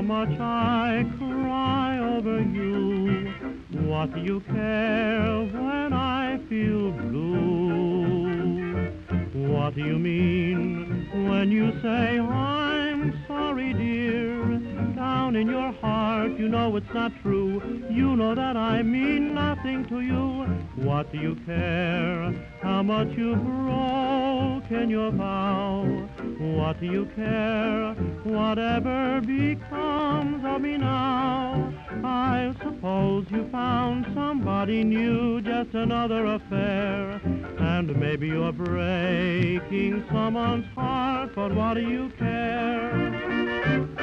much I cry over you. What do you care when I feel blue? What do you mean when you say I'm sorry, dear? Down in your heart you know it's not true. You know that I mean nothing to you. What do you care how much you've broken your vow? What do you care whatever becomes of me now? I suppose you found somebody new, just another affair. And maybe you're breaking someone's heart, but what do you care?